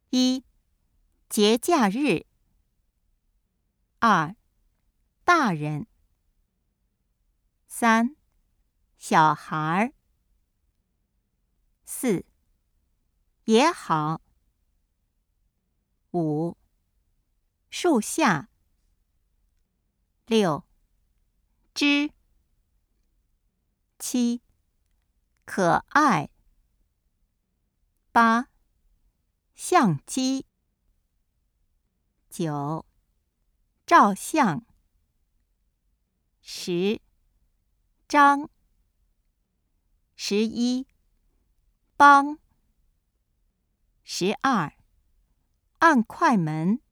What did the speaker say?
1. 节假日。2. 大人。3. 小孩。4. 也好。5. 树下。6. 知。7. 可爱。8. 相机。9. 照相。10. 张。11. 帮。12. 按快门。